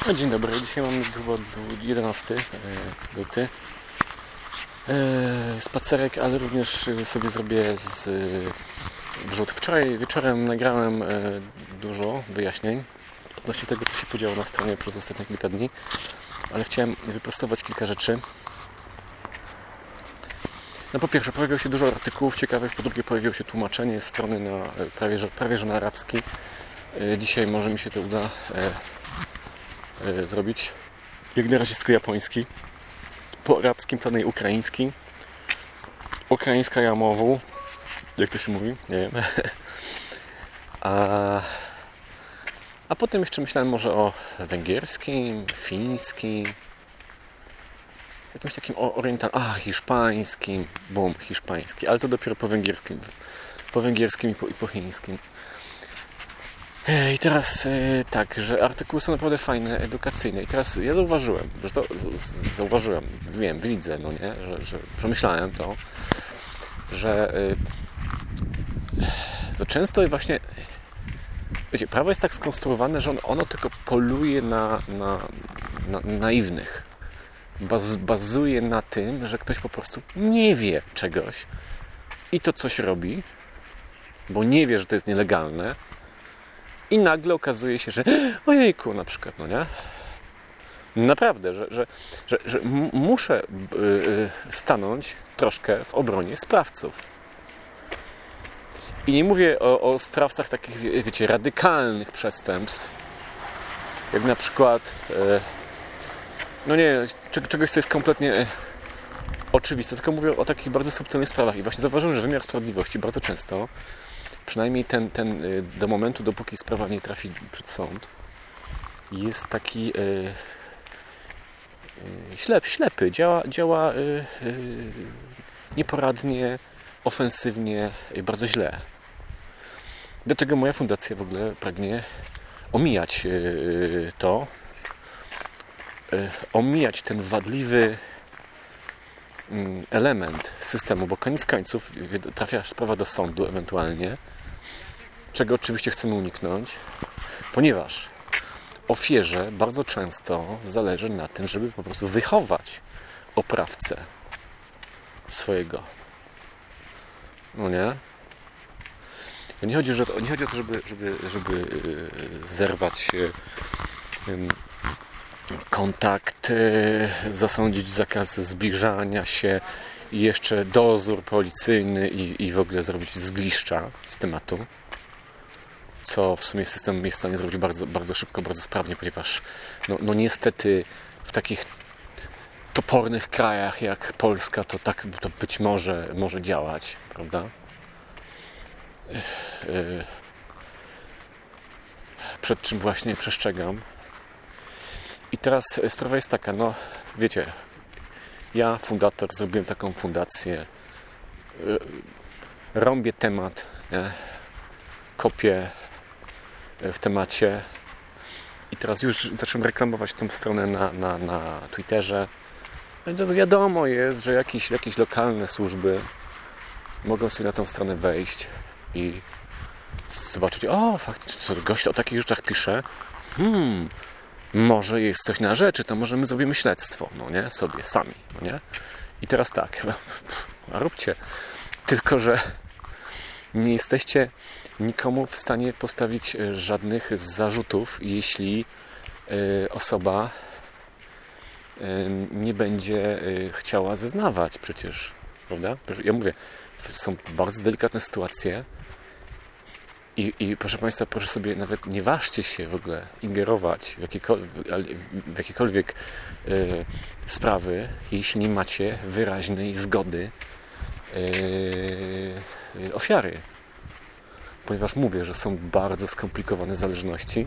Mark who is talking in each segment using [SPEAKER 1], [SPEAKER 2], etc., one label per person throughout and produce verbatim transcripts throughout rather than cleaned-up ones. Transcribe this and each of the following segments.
[SPEAKER 1] No, dzień dobry, dzisiaj mamy chyba jedenasty luty. Spacerek, ale również sobie zrobię z wrzut. Wczoraj wieczorem nagrałem dużo wyjaśnień odnośnie tego, co się podziało na stronie przez ostatnie kilka dni, ale chciałem wyprostować kilka rzeczy. No, po pierwsze, pojawiło się dużo artykułów ciekawych, po drugie pojawiło się tłumaczenie strony na prawie że, prawie że na arabski. Dzisiaj może mi się to uda zrobić. Jak na razie jest tylko japoński. Po arabskim, planej ukraiński. Ukraińska jamowu. Jak to się mówi? Nie wiem. A, a potem jeszcze myślałem może o węgierskim, fińskim, jakimś takim orientalnym, a hiszpańskim, bum, hiszpański, ale to dopiero po węgierskim, po węgierskim i po, i po chińskim. I teraz tak, że artykuły są naprawdę fajne, edukacyjne. I teraz ja zauważyłem, że to zauważyłem, wiem, widzę, no nie, że, że przemyślałem to, że to często właśnie, wiecie, prawo jest tak skonstruowane, że ono tylko poluje na, na, na naiwnych. Baz, bazuje na tym, że ktoś po prostu nie wie czegoś i to coś robi, bo nie wie, że to jest nielegalne. I nagle okazuje się, że ojejku, na przykład, no nie? Naprawdę, że, że, że, że muszę stanąć troszkę w obronie sprawców. I nie mówię o, o sprawcach takich, wiecie, radykalnych przestępstw, jak na przykład, no nie, czegoś, co jest kompletnie oczywiste, tylko mówię o takich bardzo subtelnych sprawach. I właśnie zauważyłem, że wymiar sprawiedliwości bardzo często, przynajmniej ten, ten do momentu, dopóki sprawa nie trafi przed sąd, jest taki yy, yy, ślep, ślepy, działa, działa yy, yy, nieporadnie, ofensywnie, yy, bardzo źle. Do tego moja fundacja w ogóle pragnie omijać yy, to, yy, omijać ten wadliwy yy, element systemu, bo koniec końców trafia sprawa do sądu ewentualnie, czego oczywiście chcemy uniknąć, ponieważ ofierze bardzo często zależy na tym, żeby po prostu wychować oprawcę swojego. No nie? Nie chodzi, że, nie chodzi o to, żeby, żeby, żeby zerwać kontakt, zasądzić zakaz zbliżania się i jeszcze dozór policyjny i, i w ogóle zrobić zgliszcza z tematu. Co w sumie system jest w stanie zrobić bardzo, bardzo szybko, bardzo sprawnie, ponieważ no, no niestety w takich topornych krajach jak Polska to tak to być może może działać, prawda? Przed czym właśnie przestrzegam. I teraz sprawa jest taka, no wiecie, ja, fundator, zrobiłem taką fundację, rąbię temat, nie? Kopię w temacie i teraz już zacząłem reklamować tą stronę na, na, na Twitterze. Więc wiadomo jest, że jakieś, jakieś lokalne służby mogą sobie na tą stronę wejść i zobaczyć, o faktycznie, gość o takich rzeczach pisze, hmm, może jest coś na rzeczy, to może my zrobimy śledztwo, no nie, sobie, sami, no nie. I teraz tak, a róbcie, tylko że nie jesteście nikomu w stanie postawić żadnych zarzutów, jeśli osoba nie będzie chciała zeznawać przecież, prawda? Ja mówię, są bardzo delikatne sytuacje i, i proszę Państwa, proszę sobie nawet nie ważcie się w ogóle ingerować w jakiekolwiek, w jakiekolwiek sprawy, jeśli nie macie wyraźnej zgody ofiary. Ponieważ mówię, że są bardzo skomplikowane zależności.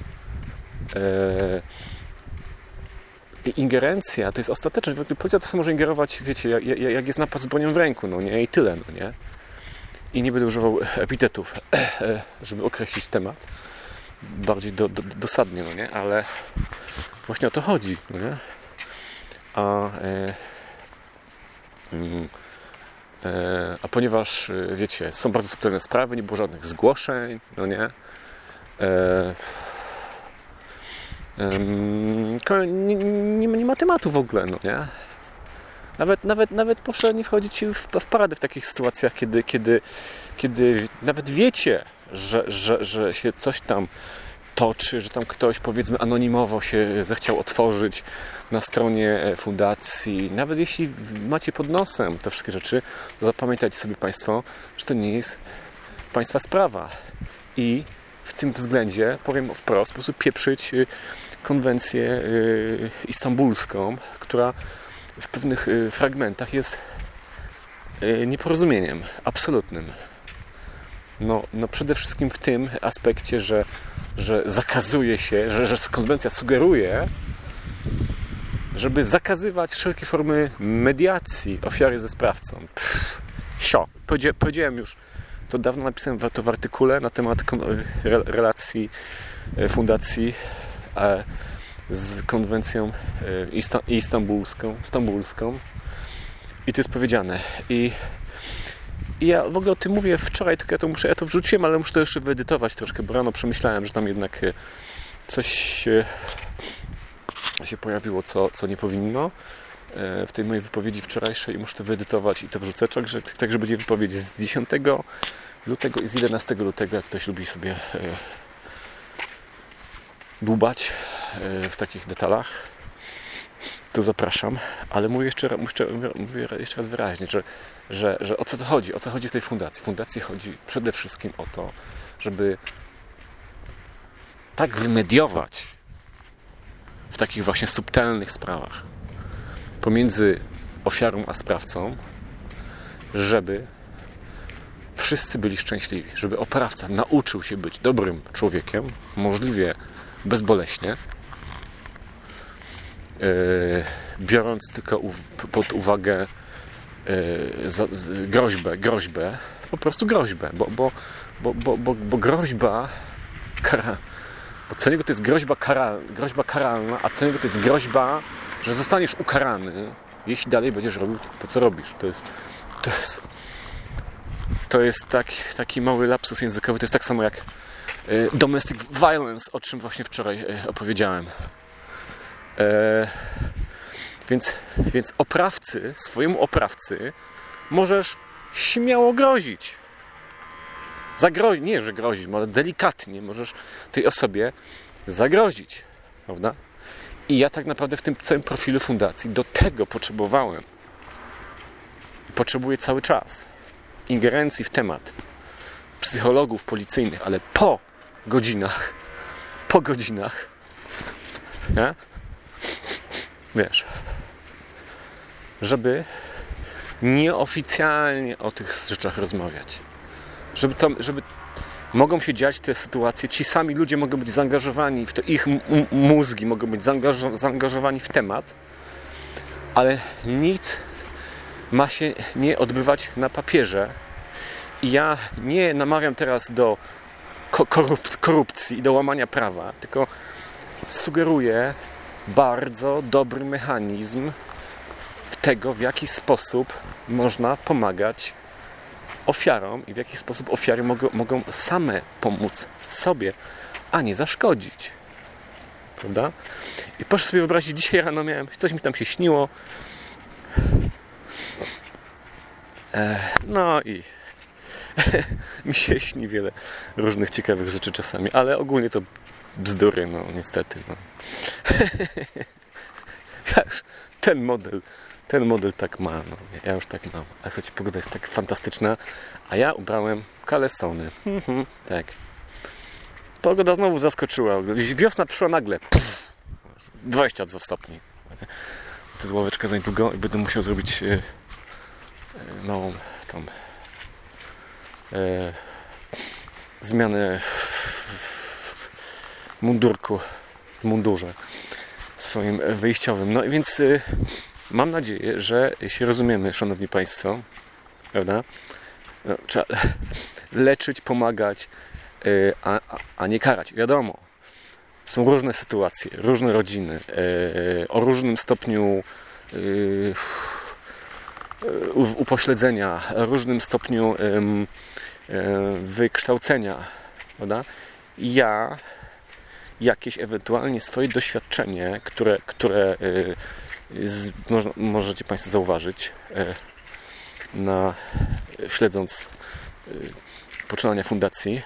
[SPEAKER 1] I ingerencja to jest ostateczność. Policja to może ingerować, wiecie, jak, jak jest napad z bronią w ręku, no nie? I tyle, no nie? I nie będę używał epitetów, żeby określić temat. Bardziej do, do, dosadnie, no nie? Ale właśnie o to chodzi, no nie? A... E, mm, A ponieważ, wiecie, są bardzo subtelne sprawy, nie było żadnych zgłoszeń, no nie, Nie, nie, nie ma tematu w ogóle, no nie? Nawet, nawet, nawet proszę nie wchodzić w, w paradę w takich sytuacjach, kiedy, kiedy, kiedy nawet wiecie, że, że, że się coś tam toczy, że tam ktoś, powiedzmy, anonimowo się zechciał otworzyć na stronie fundacji. Nawet jeśli macie pod nosem te wszystkie rzeczy, to zapamiętajcie sobie Państwo, że to nie jest Państwa sprawa. I w tym względzie, powiem wprost, po prostu pieprzyć konwencję istambulską, która w pewnych fragmentach jest nieporozumieniem absolutnym. No, no przede wszystkim w tym aspekcie, że, że zakazuje się, że, że konwencja sugeruje, żeby zakazywać wszelkie formy mediacji ofiary ze sprawcą. Pff, sio. Powiedziałem już, to dawno napisałem to w artykule na temat relacji fundacji z konwencją istambulską, stambulską. I to jest powiedziane. I, I ja w ogóle o tym mówię wczoraj, tylko ja to muszę, ja to wrzuciłem, ale muszę to jeszcze wyedytować troszkę, bo rano przemyślałem, że tam jednak coś się, się pojawiło, co, co nie powinno w tej mojej wypowiedzi wczorajszej i muszę to wyedytować i to wrzucę, także, tak, że będzie wypowiedź z dziesiątego lutego i z jedenastego lutego, jak ktoś lubi sobie dłubać w takich detalach, to zapraszam, ale mówię jeszcze, mówię jeszcze raz wyraźnie, że, że, że o co to chodzi? O co chodzi w tej fundacji? W fundacji chodzi przede wszystkim o to, żeby tak wymediować w takich właśnie subtelnych sprawach pomiędzy ofiarą a sprawcą, żeby wszyscy byli szczęśliwi, żeby oprawca nauczył się być dobrym człowiekiem, możliwie bezboleśnie, Yy, biorąc tylko u, pod uwagę yy, za, z, groźbę, groźbę, po prostu groźbę, bo, bo, bo, bo, bo, bo groźba kara, bo co niego to jest groźba, kara, groźba karalna, a co niego to jest groźba, że zostaniesz ukarany, jeśli dalej będziesz robił to, co robisz. To jest, to jest, to jest taki, taki mały lapsus językowy, to jest tak samo jak yy, domestic violence, o czym właśnie wczoraj yy, opowiedziałem. E, więc, więc oprawcy, swojemu oprawcy możesz śmiało grozić. Zagrozić, nie, że grozić, ale delikatnie możesz tej osobie zagrozić, prawda? I ja tak naprawdę w tym całym profilu fundacji do tego potrzebowałem. Potrzebuję cały czas ingerencji w temat psychologów policyjnych, ale po godzinach, po godzinach, nie? Wiesz, żeby nieoficjalnie o tych rzeczach rozmawiać. Żeby, to, żeby mogą się dziać te sytuacje, ci sami ludzie mogą być zaangażowani w to, ich m- mózgi mogą być zaangaż- zaangażowani w temat, ale nic ma się nie odbywać na papierze. I ja nie namawiam teraz do korup- korupcji i do łamania prawa, tylko sugeruję bardzo dobry mechanizm tego, w jaki sposób można pomagać ofiarom i w jaki sposób ofiary mogą, mogą same pomóc sobie, a nie zaszkodzić. Prawda? I proszę sobie wyobrazić, dzisiaj rano miałem, coś mi tam się śniło. No i mi się śni wiele różnych ciekawych rzeczy czasami, ale ogólnie to bzdury, no niestety. No. Ja już ten model, ten model tak ma, no. Ja już tak mam. A słuchajcie, pogoda jest tak fantastyczna, a ja ubrałem kalesony. Mhm, tak. Pogoda znowu zaskoczyła. Wiosna przyszła nagle. Pff, dwadzieścia dwa stopni. To jest ławeczka za niedługo i będę musiał zrobić e, e, małą tą e, zmianę w mundurku, w mundurze swoim wyjściowym. No i więc y, mam nadzieję, że się rozumiemy, szanowni państwo, prawda? No, trzeba leczyć, pomagać, y, a, a nie karać. Wiadomo, są różne sytuacje, różne rodziny, y, o różnym stopniu y, upośledzenia, różnym stopniu y, y, wykształcenia, prawda? Ja jakieś ewentualnie swoje doświadczenie, które, które z, może, możecie Państwo zauważyć, na, śledząc poczynania fundacji.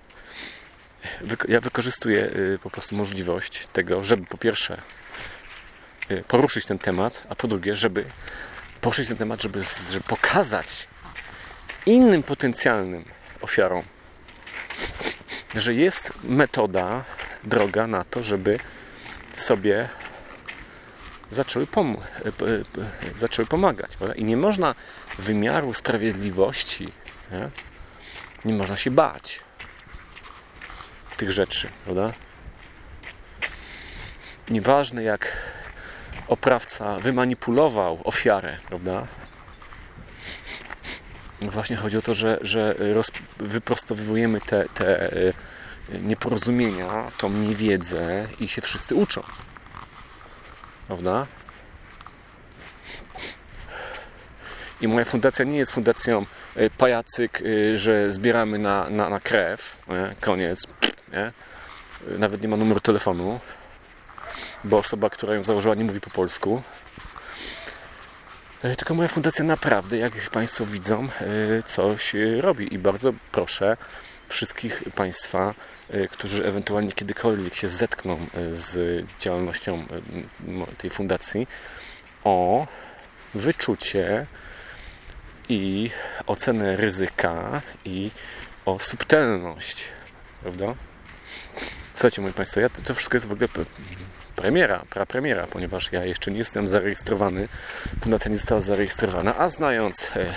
[SPEAKER 1] Ja wykorzystuję po prostu możliwość tego, żeby po pierwsze poruszyć ten temat, a po drugie, żeby poruszyć ten temat, żeby, żeby pokazać innym potencjalnym ofiarom, że jest metoda, droga na to, żeby sobie zaczęły, pom- zaczęły pomagać. Prawda? I nie można wymiaru sprawiedliwości, nie? nie można się bać tych rzeczy. Prawda? Nieważne jak oprawca wymanipulował ofiarę, prawda? Właśnie chodzi o to, że, że roz, wyprostowujemy te, te nieporozumienia, tą niewiedzę i się wszyscy uczą. Prawda? I moja fundacja nie jest fundacją pajacyk, że zbieramy na, na, na krew. Nie? Koniec. Nie? Nawet nie ma numeru telefonu, bo osoba, która ją założyła, nie mówi po polsku. Tylko moja fundacja naprawdę, jak Państwo widzą, coś robi. I bardzo proszę wszystkich Państwa, którzy ewentualnie kiedykolwiek się zetkną z działalnością tej fundacji, o wyczucie i ocenę ryzyka i o subtelność. Prawda? Słuchajcie, moi Państwo, ja, to, to wszystko jest w ogóle premiera, prapremiera, ponieważ ja jeszcze nie jestem zarejestrowany, fundacja nie została zarejestrowana, a znając e, e,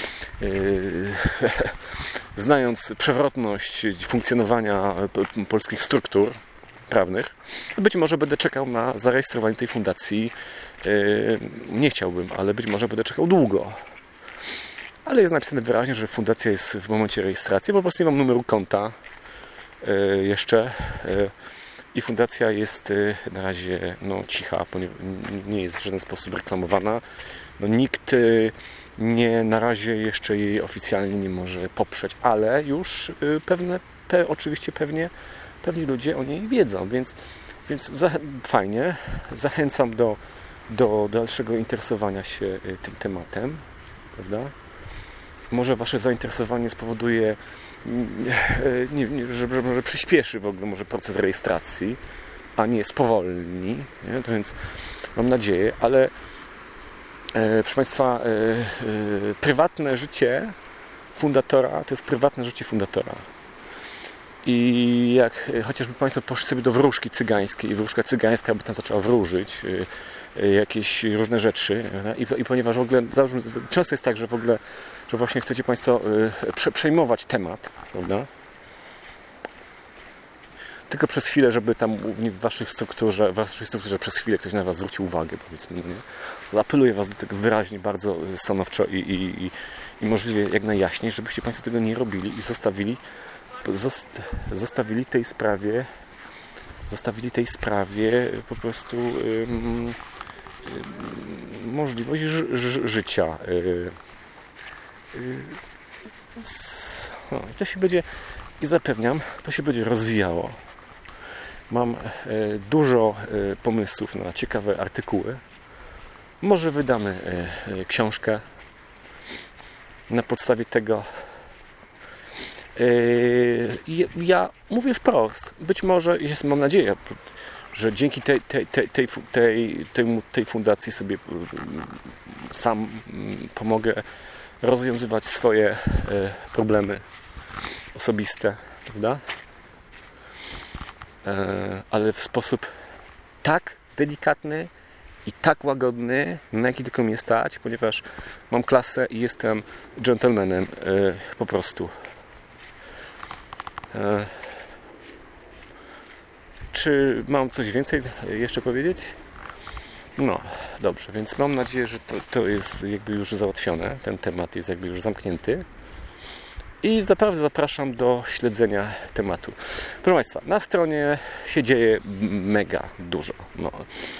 [SPEAKER 1] znając przewrotność funkcjonowania polskich struktur prawnych, być może będę czekał na zarejestrowanie tej fundacji. E, nie chciałbym, ale być może będę czekał długo. Ale jest napisane wyraźnie, że fundacja jest w momencie rejestracji, po prostu nie mam numeru konta e, jeszcze. E, I fundacja jest na razie no, cicha, ponieważ nie jest w żaden sposób reklamowana. No, nikt nie, na razie jeszcze jej oficjalnie nie może poprzeć, ale już pewne, pe, oczywiście pewnie, pewni ludzie o niej wiedzą, więc, więc za, fajnie. Zachęcam do, do dalszego interesowania się tym tematem, prawda? Może Wasze zainteresowanie spowoduje, nie, nie, że, że może przyspieszy w ogóle może proces rejestracji, a nie spowolni, nie? To więc mam nadzieję, ale e, proszę Państwa, e, e, prywatne życie fundatora to jest prywatne życie fundatora. I jak chociażby Państwo poszli sobie do wróżki cygańskiej i wróżka cygańska by tam zaczęła wróżyć e, jakieś różne rzeczy i, i ponieważ w ogóle często jest tak, że w ogóle że właśnie chcecie Państwo y, przejmować temat, prawda? Tylko przez chwilę, żeby tam w Waszych strukturze, w Waszej strukturze przez chwilę ktoś na Was zwrócił uwagę, powiedzmy, no nie? Apeluję Was do tego wyraźnie, bardzo stanowczo i, i, i, i możliwie jak najjaśniej, żebyście Państwo tego nie robili i zostawili, zost, zostawili tej sprawie, zostawili tej sprawie po prostu y, y, możliwość ży, ży, życia. Y, No, i to się będzie, i zapewniam, to się będzie rozwijało. Mam e, dużo e, pomysłów na ciekawe artykuły. Może wydamy e, e, książkę na podstawie tego. E, ja mówię wprost, być może, jest, mam nadzieję, że dzięki tej, tej, tej, tej, tej, tej, tej fundacji sobie sam pomogę rozwiązywać swoje e, problemy osobiste, prawda? E, ale w sposób tak delikatny i tak łagodny, na jaki tylko mnie stać, ponieważ mam klasę i jestem dżentelmenem e, po prostu. E, czy mam coś więcej jeszcze powiedzieć? No, dobrze, więc mam nadzieję, że to, to jest jakby już załatwione, ten temat jest jakby już zamknięty i naprawdę zapraszam do śledzenia tematu. Proszę Państwa, na stronie się dzieje mega dużo. No.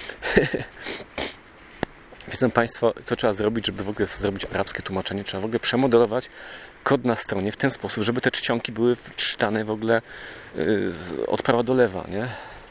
[SPEAKER 1] Wiedzą Państwo, co trzeba zrobić, żeby w ogóle zrobić arabskie tłumaczenie? Trzeba w ogóle przemodelować kod na stronie w ten sposób, żeby te czcionki były czytane w ogóle od prawa do lewa, nie?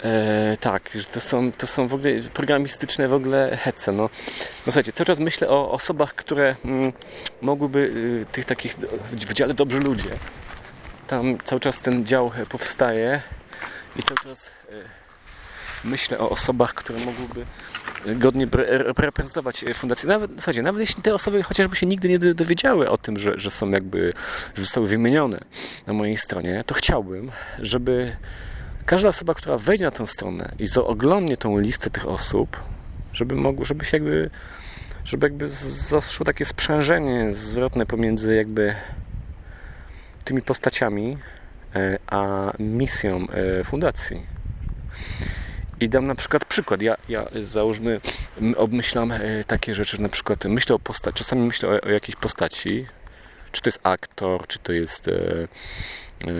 [SPEAKER 1] E, tak, że to są, to są w ogóle programistyczne w ogóle hece. No, no słuchajcie, cały czas myślę o osobach, które mm, mogłyby y, tych takich w dziale dobrzy ludzie. Tam cały czas ten dział powstaje i cały czas y, myślę o osobach, które mogłyby godnie reprezentować fundację. Nawet, w zasadzie, nawet jeśli te osoby chociażby się nigdy nie dowiedziały o tym, że, że są jakby, że zostały wymienione na mojej stronie, to chciałbym, żeby każda osoba, która wejdzie na tę stronę i oglądnie tą listę tych osób, żeby mogło, żeby się jakby, żeby jakby zaszło takie sprzężenie zwrotne pomiędzy jakby tymi postaciami a misją fundacji. I dam na przykład przykład. Ja, ja załóżmy, obmyślam takie rzeczy, że na przykład myślę o postaci, czasami myślę o, o jakiejś postaci, czy to jest aktor, czy to jest e, e,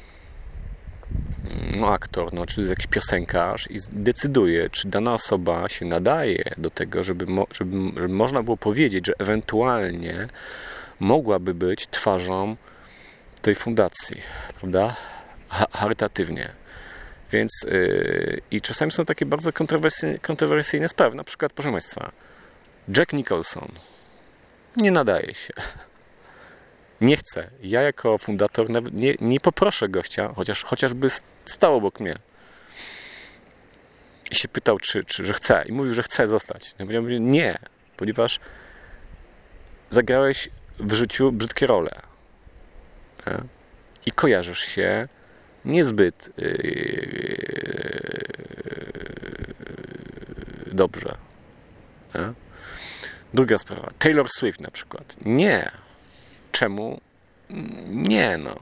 [SPEAKER 1] no aktor, no, czy to jest jakiś piosenkarz i decyduję, czy dana osoba się nadaje do tego, żeby, mo, żeby, żeby można było powiedzieć, że ewentualnie mogłaby być twarzą tej fundacji, prawda? Charytatywnie. Więc yy, i czasami są takie bardzo kontrowersyjne, kontrowersyjne sprawy. Na przykład, proszę Państwa, Jack Nicholson nie nadaje się. Nie chcę. Ja jako fundator nawet nie, nie poproszę gościa, chociaż chociażby stał obok mnie. I się pytał, czy, czy że chce. I mówił, że chce zostać. Ja mówię, nie, ponieważ zagrałeś w życiu brzydkie role. Nie? I kojarzysz się niezbyt yy, dobrze. Nie? Druga sprawa. Taylor Swift na przykład. Nie. Czemu? Nie, no.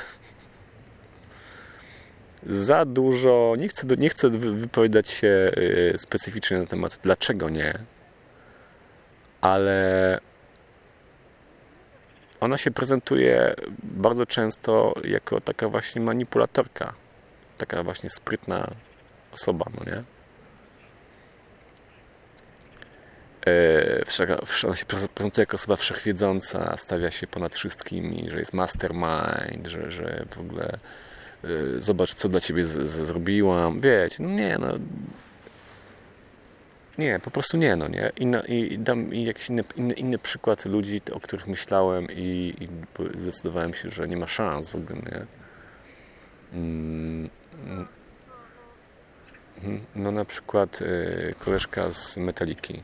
[SPEAKER 1] Za dużo. Nie chcę, nie chcę wypowiadać się specyficznie na temat dlaczego nie, ale ona się prezentuje bardzo często jako taka właśnie manipulatorka. Taka właśnie sprytna osoba, no nie? Ona się prezentuje jako osoba wszechwiedząca, stawia się ponad wszystkimi, że jest mastermind, że, że w ogóle zobacz, co dla ciebie z, z, zrobiłam. Wiecie, no nie, no nie, po prostu nie, no nie. I, no, i dam i jakiś inny, inny, inny przykład ludzi, o których myślałem i, i zdecydowałem się, że nie ma szans w ogóle, nie. No na przykład koleżka z Metaliki.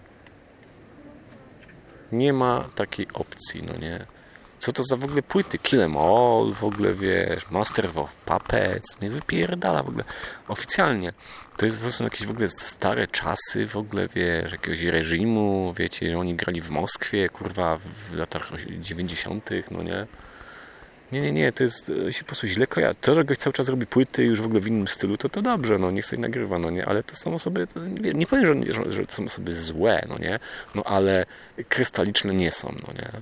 [SPEAKER 1] Nie ma takiej opcji, no nie. Co to za w ogóle płyty? Kill 'em All, w ogóle, wiesz, Master of Puppets, nie wypierdala w ogóle. Oficjalnie. To jest po prostu jakieś w ogóle stare czasy, w ogóle, wiesz, jakiegoś reżimu, wiecie, oni grali w Moskwie, kurwa, w latach dziewięćdziesiątych, no nie. Nie, nie, nie, to jest, się po prostu źle kojarzy. To, że goś cały czas robi płyty już w ogóle w innym stylu, to to dobrze, no, niech sobie nagrywa, no nie, ale to są osoby, to nie, nie powiem, że, że, że to są osoby złe, no nie, no ale krystaliczne nie są, no nie.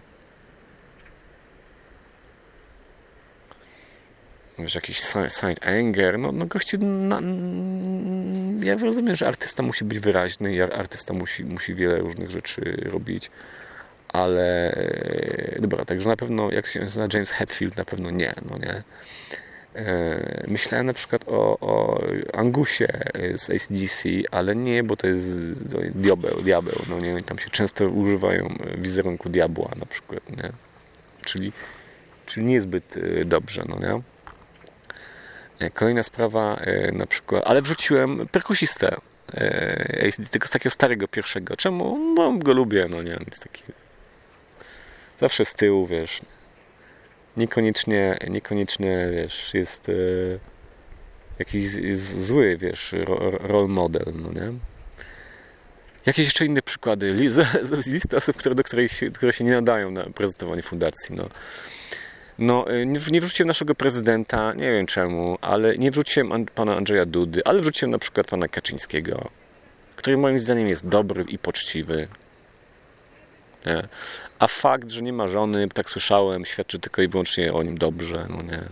[SPEAKER 1] Wiesz, jakiś Saint Anger, no, no goście, na, ja rozumiem, że artysta musi być wyraźny i artysta musi, musi wiele różnych rzeczy robić, ale dobra, także na pewno, jak się nazywa James Hetfield, na pewno nie, no nie. Myślałem na przykład o, o Angusie z A C D C, ale nie, bo to jest diabeł, diabeł, no nie, tam się często używają wizerunku diabła na przykład, nie. Czyli, czyli niezbyt dobrze, no nie. Kolejna sprawa, na przykład, ale wrzuciłem perkusistę A C D C, tylko z takiego starego pierwszego. Czemu? Bo go lubię, no nie, on jest taki zawsze z tyłu, wiesz, niekoniecznie, niekoniecznie, wiesz, jest e, jakiś z, z, zły, wiesz, ro, role model, no nie? Jakieś jeszcze inne przykłady, lista osób, które, do której się, które się nie nadają na prezentowanie fundacji, no. No, nie, nie wrzuciłem naszego prezydenta, nie wiem czemu, ale nie wrzuciłem an, pana Andrzeja Dudy, ale wrzuciłem na przykład pana Kaczyńskiego, który moim zdaniem jest dobry i poczciwy. Nie? A fakt, że nie ma żony, tak słyszałem, świadczy tylko i wyłącznie o nim dobrze, no nie.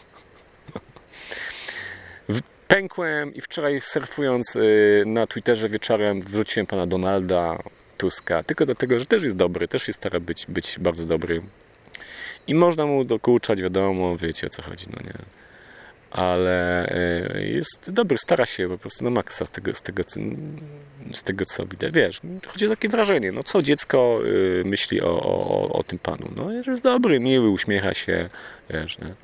[SPEAKER 1] Pękłem i wczoraj surfując na Twitterze wieczorem wrzuciłem pana Donalda Tuska, tylko dlatego, że też jest dobry, też się stara być, być bardzo dobry. I można mu dokuczać, wiadomo, wiecie o co chodzi, no nie. ale jest dobry, stara się po prostu na maksa z tego, z tego, co, z tego co widać. Wiesz, chodzi o takie wrażenie, no co dziecko myśli o, o, o tym panu. No, że jest dobry, miły, uśmiecha się, wiesz, nie?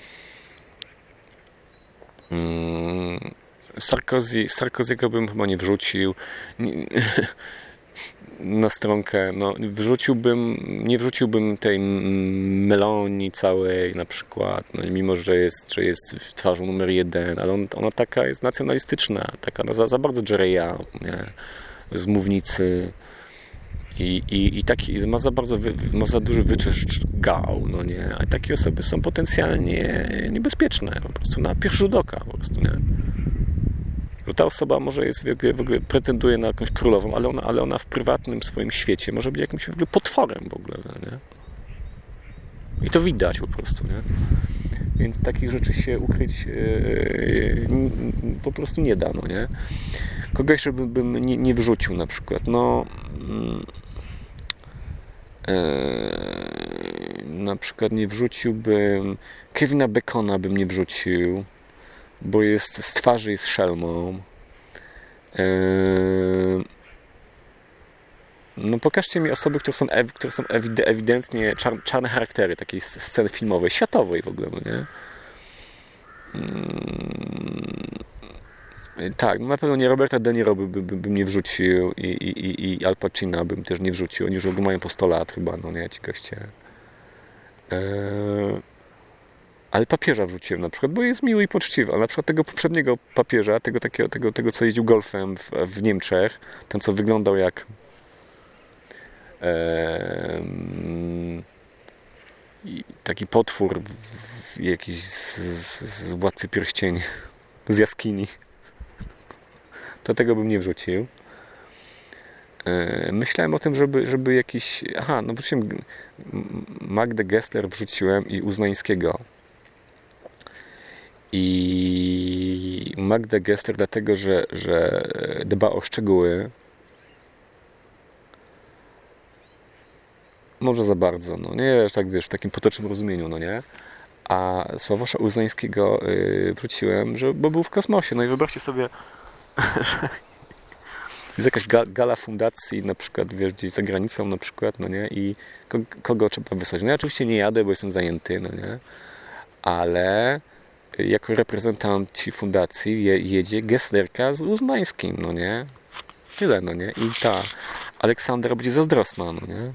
[SPEAKER 1] Mm, Sarkozy, Sarkozy'ego bym chyba nie wrzucił. Nie, na stronkę, no wrzuciłbym, nie wrzuciłbym tej Meloni całej na przykład, no, mimo że jest, że jest twarzą numer jeden, ale on, ona taka jest nacjonalistyczna, taka za, za bardzo Dżereja, nie, z mównicy i, i, i taki, ma za bardzo, wy, ma za duży wyczeszcz gał, no nie, a takie osoby są potencjalnie niebezpieczne, po prostu na pierwszy rzut oka, po prostu, nie. Że ta osoba może jest w ogóle, w ogóle pretenduje na jakąś królową, ale ona, ale ona w prywatnym swoim świecie może być jakimś w ogóle potworem w ogóle, nie? I to widać po prostu, nie? Więc takich rzeczy się ukryć yy, po prostu nie da, no nie? Kogoś, żeby bym nie, nie wrzucił na przykład, no yy, na przykład nie wrzuciłbym Kevina Bacona bym nie wrzucił, bo jest z twarzy jest szelmą. Yy... No pokażcie mi osoby, które są, ew- które są ewidentnie czar- czarne charaktery takiej sceny filmowej, światowej w ogóle, no nie? Yy... Tak, no na pewno nie Roberta De Niro by, by, by, bym nie wrzucił i, i, i Al Pacina bym też nie wrzucił. Oni już mają po sto lat chyba, no nie, ci goście. Yy... Ale papieża wrzuciłem na przykład, bo jest miły i poczciwy. A na przykład tego poprzedniego papieża, tego, takiego, tego, tego co jeździł golfem w, w Niemczech, ten co wyglądał jak e, taki potwór w, jakiś z, z Władcy Pierścieni, z jaskini. To tego bym nie wrzucił. E, myślałem o tym, żeby, żeby jakiś... Aha, no wrzuciłem Magdę Gessler wrzuciłem i Uznańskiego. I Magdę Gessler dlatego, że, że dba o szczegóły. Może za bardzo, no nie, tak wiesz, w takim potocznym rozumieniu, no nie. A Sławosza Uznańskiego yy, wróciłem, że, bo był w kosmosie. No i wyobraźcie sobie, że jest jakaś ga, gala fundacji, na przykład, wiesz, gdzieś za granicą na przykład, no nie, i kogo, kogo trzeba wysłać. No ja oczywiście nie jadę, bo jestem zajęty, no nie, ale jako reprezentanci fundacji je, jedzie Gesslerka z Uznańskim, no nie? Tyle, no nie? I ta Aleksandra będzie zazdrosna, no nie?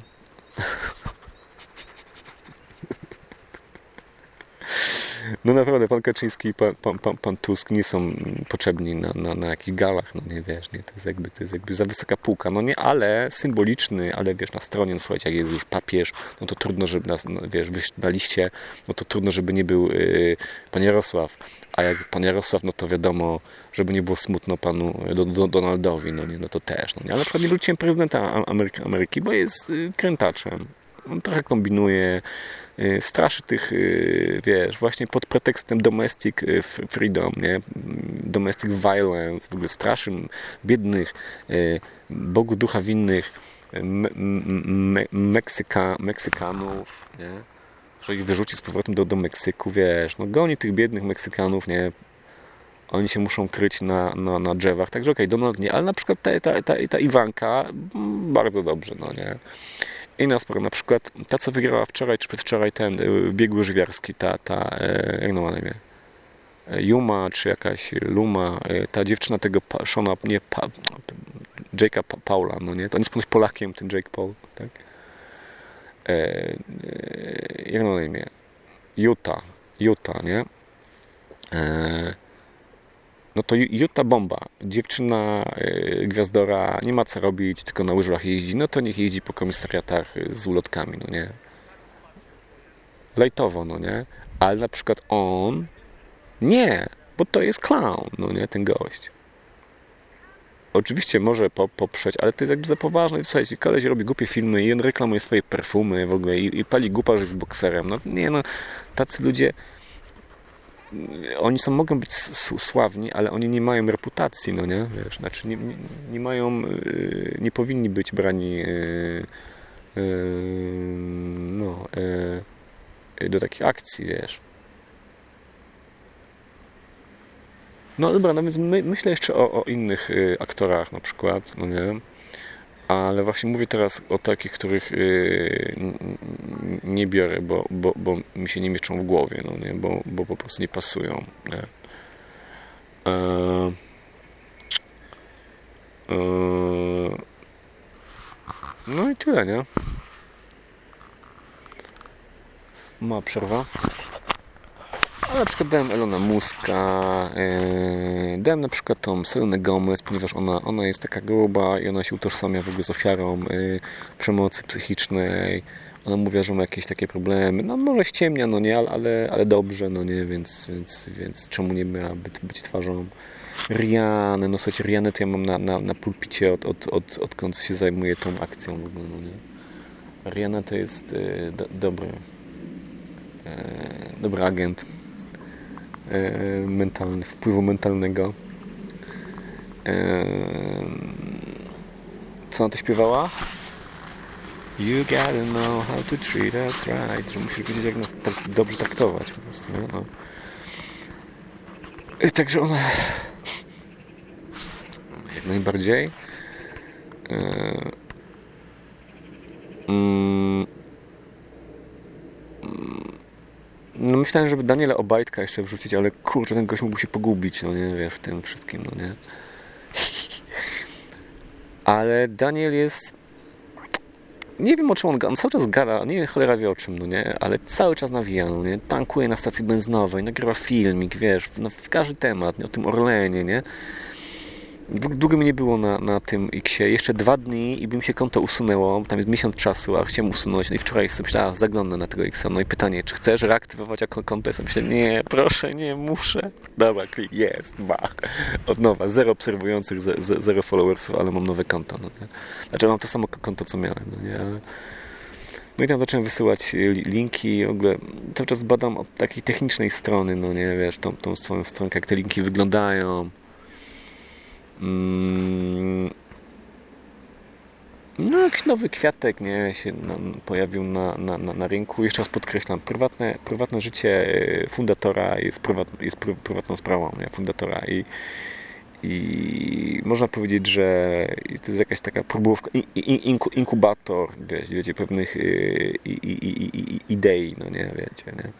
[SPEAKER 1] No naprawdę, pan Kaczyński i pan, pan, pan, pan Tusk nie są potrzebni na, na, na jakichś galach, no nie, wiesz, nie? To jest jakby, to jest jakby za wysoka półka, no nie, ale symboliczny, ale wiesz, na stronie, no słuchajcie, jak jest już papież, no to trudno, żeby nas, no, wiesz, wyjść na liście, no to trudno, żeby nie był yy, pan Jarosław, a jak pan Jarosław, no to wiadomo, żeby nie było smutno panu do, do, Donaldowi, no nie, no to też, no nie, ale na przykład nie wróciłem prezydenta Ameryki, Ameryki bo jest yy, krętaczem, on trochę kombinuje, straszy tych, wiesz, właśnie pod pretekstem domestic freedom, nie? Domestic violence, w ogóle straszy biednych, Bogu ducha winnych me, me, Meksyka, Meksykanów, nie? Że ich wyrzuci z powrotem do, do Meksyku, wiesz, no goni tych biednych Meksykanów, nie? Oni się muszą kryć na, na, na drzewach, także okej, okay, Donald nie, ale na przykład ta, ta, ta, ta Iwanka bardzo dobrze, no nie? Inna sprawa, na przykład ta, co wygrała wczoraj czy przedwczoraj ten biegły żwiarski, ta, ta jak no ma na imię, Juma, czy jakaś Luma, ta dziewczyna tego Shona, nie, pa, Jake'a pa, Paula, no nie, to on jest ponoć Polakiem, ten Jake Paul, tak? E, e, jak no na imię, Utah, Utah, nie? E, no to Utah bomba. Dziewczyna yy, gwiazdora nie ma co robić, tylko na łyżwach jeździ, no to niech jeździ po komisariatach z ulotkami, no nie. Lajtowo, no nie. Ale na przykład on nie, bo to jest clown, no nie, ten gość. Oczywiście może po, poprzeć, ale to jest jakby za poważne. Słuchajcie, koleś robi głupie filmy i on reklamuje swoje perfumy w ogóle i, i pali głupa, że jest bokserem. No nie, no, tacy ludzie oni są, mogą być sławni, ale oni nie mają reputacji, no nie? Wiesz, znaczy nie, nie, nie mają, nie powinni być brani yy, yy, no, yy, do takich akcji, wiesz. No dobra, no więc my, myślę jeszcze o, o innych y, aktorach na przykład, no nie, ale właśnie mówię teraz o takich, których y, n, n, nie biorę, bo, bo, bo mi się nie mieszczą w głowie, no nie, bo, bo po prostu nie pasują, nie. E, e, no i tyle, nie? Mała przerwa. Ale na przykład dałem Elona Muska, yy, dałem na przykład tą Selenę Gomez, ponieważ ona, ona jest taka gruba i ona się utożsamia w ogóle z ofiarą yy, przemocy psychicznej. Ona mówiła, że ma jakieś takie problemy. No może ściemnia, no nie, ale, ale dobrze, no nie, więc, więc, więc czemu nie miała być, być twarzą Rihanny? No słuchajcie, Rihanny to ja mam na, na, na pulpicie od, od, od, odkąd się zajmuję tą akcją w ogóle, no nie. Rihanna to jest yy, do, dobry, yy, dobry agent mentalny, wpływu mentalnego. Co ona to śpiewała? You gotta know how to treat us right. Że musisz wiedzieć, jak nas tak dobrze traktować po prostu, no. Także ona jak najbardziej mm, No myślałem, żeby Daniela Obajtka jeszcze wrzucić, ale kurczę, ten gość mógł się pogubić, no nie, wiesz, w tym wszystkim, no nie. Ale Daniel jest... Nie wiem, o czym on gada, on cały czas gada, nie wiem, cholera wie o czym, no nie, ale cały czas nawija, no nie, tankuje na stacji benzynowej, nagrywa filmik, wiesz, w, no, w każdy temat, nie, o tym Orlenie, nie. Długo mi nie było na, na tym X-ie. Jeszcze dwa dni i by mi się konto usunęło. Tam jest miesiąc czasu, a chciałem usunąć. No i wczoraj sobie myślałem, zaglądnę na tego X-a. No i pytanie, czy chcesz reaktywować jako konto? Ja sobie myślę, nie, proszę, nie, muszę. Dobra, klik, jest, bach. Od nowa, zero obserwujących, ze, ze, zero followersów, ale mam nowe konto. No nie? Znaczy mam to samo konto, co miałem. No, nie? Ale... no i tam zacząłem wysyłać linki. W ogóle cały czas badam od takiej technicznej strony, no nie, wiesz, tą, tą swoją stronkę, jak te linki wyglądają. No jakiś nowy kwiatek, nie, się na, pojawił na, na, na, na rynku. Jeszcze raz podkreślam, prywatne, prywatne życie fundatora jest, prywat, jest pry, prywatną sprawą, nie, fundatora i, i można powiedzieć, że to jest jakaś taka próbówka, inkubator, wiecie, wiecie pewnych i, i, i, i, idei, no nie, wiecie, nie.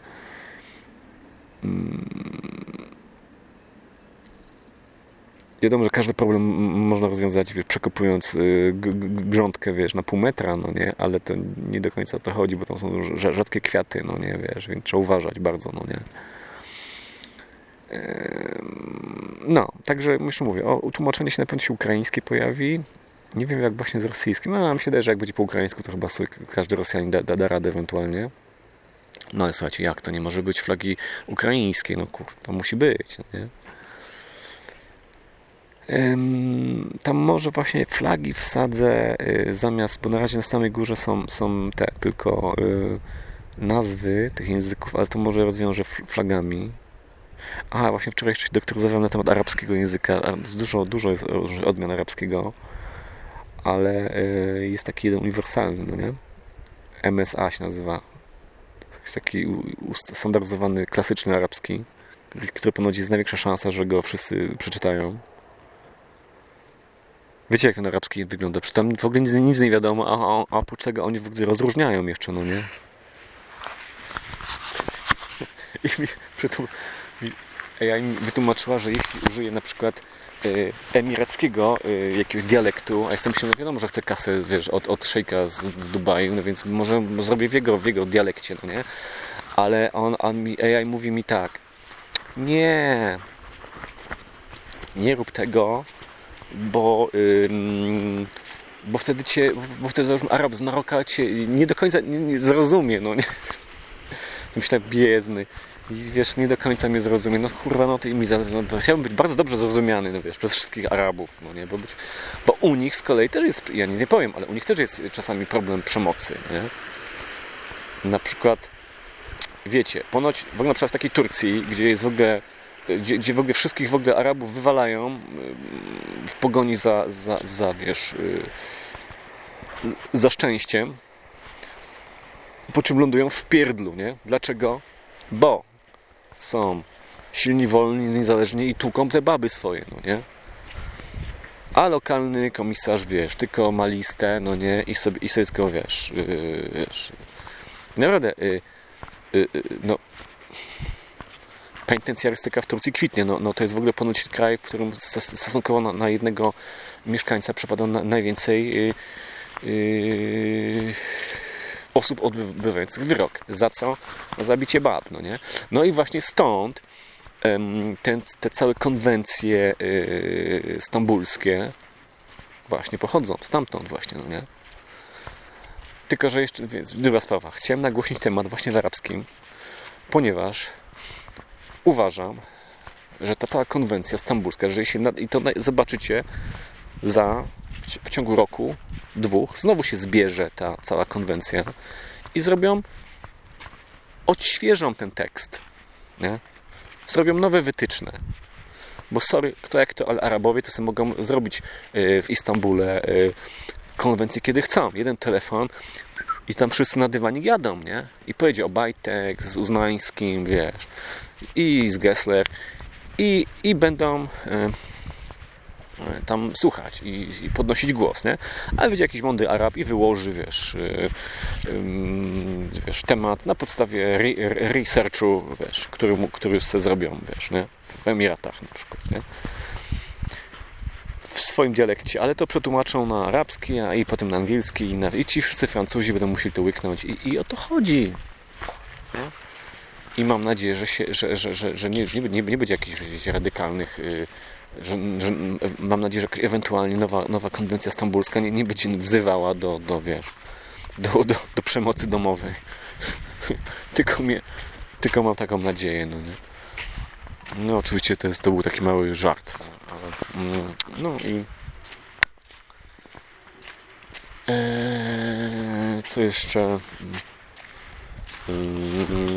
[SPEAKER 1] Wiadomo, że każdy problem można rozwiązać, wiesz, przekopując grządkę, wiesz, na pół metra, no nie, ale to nie do końca o to chodzi, bo tam są rzadkie kwiaty, no nie, wiesz, więc trzeba uważać bardzo, no nie. No, także już mówię, o, tłumaczenie się na pewno się ukraińskie pojawi. Nie wiem jak właśnie z rosyjskim, no mi się wydaje, że jak będzie po ukraińsku, to chyba sobie każdy Rosjanin da, da, da radę ewentualnie. No ale słuchajcie, jak to nie może być flagi ukraińskiej? No kurwa, to musi być, no nie. Tam może właśnie flagi wsadzę zamiast, bo na razie na samej górze są, są te tylko nazwy tych języków, ale to może rozwiążę flagami. A właśnie wczoraj jeszcze się doktoryzowałem na temat arabskiego języka. Dużo, dużo jest odmian arabskiego, ale jest taki jeden uniwersalny, no nie? M S A się nazywa. Taki standaryzowany, klasyczny arabski, który ponoć jest największa szansa, że go wszyscy przeczytają. Wiecie, jak ten arabski wygląda? Przecież tam w ogóle nic, nic nie wiadomo, a, a oprócz tego oni w ogóle rozróżniają jeszcze, no nie? I mi, przytum, mi A I mi wytłumaczyła, że jeśli użyję na przykład y, emirackiego y, jakiegoś dialektu, a jestem się, no wiadomo, że chcę kasę, wiesz, od, od szejka z, z Dubaju, no więc może zrobię w jego, w jego dialekcie, no nie? Ale on, on mi, A I mówi mi tak, nie, nie rób tego, bo, ym, bo wtedy cię, bo wtedy załóżmy Arab z Maroka cię nie do końca nie, nie zrozumie, no nie? To myślę, biedny. I wiesz, nie do końca mnie zrozumie. No kurwa, no to i mi za... no, chciałbym być bardzo dobrze zrozumiany, no wiesz, przez wszystkich Arabów, no nie? Bo, być, bo u nich z kolei też jest, ja nic nie powiem, ale u nich też jest czasami problem przemocy, nie? Na przykład, wiecie, ponoć w ogóle na przykład w takiej Turcji, gdzie jest w ogóle Gdzie, gdzie w ogóle wszystkich w ogóle Arabów wywalają w pogoni za, za, za wiesz, za szczęściem, po czym lądują w pierdlu, nie? Dlaczego? Bo są silni, wolni, niezależni i tłuką te baby swoje, no nie? A lokalny komisarz, wiesz, tylko ma listę, no nie, i sobie, i sobie tylko, wiesz, yy, wiesz, naprawdę, yy, yy, no, penitencjarystyka w Turcji kwitnie, no, no to jest w ogóle ponoć kraj, w którym stosunkowo na, na jednego mieszkańca przypada na, najwięcej yy, yy, osób odbywających wyrok. Za co? Za zabicie bab, no nie? No i właśnie stąd Ten, te całe konwencje yy, stambulskie właśnie pochodzą stamtąd właśnie, no nie? Tylko, że jeszcze, więc druga sprawa. Chciałem nagłośnić temat właśnie w arabskim, ponieważ uważam, że ta cała konwencja stambulska, że się nad, i to zobaczycie za w, w ciągu roku, dwóch, znowu się zbierze ta cała konwencja i zrobią, odświeżą ten tekst, nie? Zrobią nowe wytyczne. Bo sorry, kto jak to, ale Arabowie to sobie mogą zrobić w Istambule konwencję kiedy chcą. Jeden telefon i tam wszyscy na dywanik jadą, nie? I pojedzie Obajtek z Uznańskim, wiesz, i z Gessler i, i będą tam słuchać i, i podnosić głos, nie? Ale będzie jakiś mądry Arab i wyłoży, wiesz, yy, yy, wiesz, temat na podstawie re, researchu, wiesz, który, który sobie zrobią, wiesz, nie? W Emiratach na przykład, nie? W swoim dialekcie, ale to przetłumaczą na arabski, a i potem na angielski i, na, i ci wszyscy Francuzi będą musieli to łyknąć i, i o to chodzi, nie? I mam nadzieję, że, się, że, że, że, że nie, nie, nie, nie będzie jakichś wiecie, radykalnych yy, Że, że mam nadzieję, że ewentualnie nowa, nowa konwencja stambulska nie, nie będzie wzywała do, do wiesz, do, do, do przemocy domowej. tylko, mnie, tylko mam taką nadzieję, no nie. No oczywiście to, jest, to był taki mały żart. Ale, no i eee, co jeszcze? Eee,